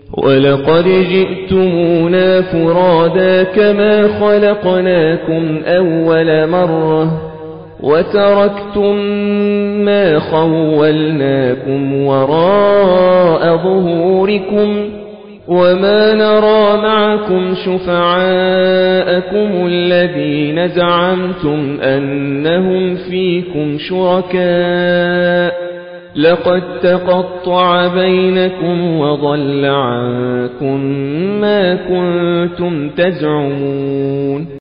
ولقد جئتمونا فرادا كما خلقناكم أول مرة وتركتم ما خولناكم وراء ظهوركم وما نرى معكم شفعاءكم الذين زعمتم أنهم فيكم شركاء لقد تقطع بينكم وضل عنكم ما كنتم تزعمون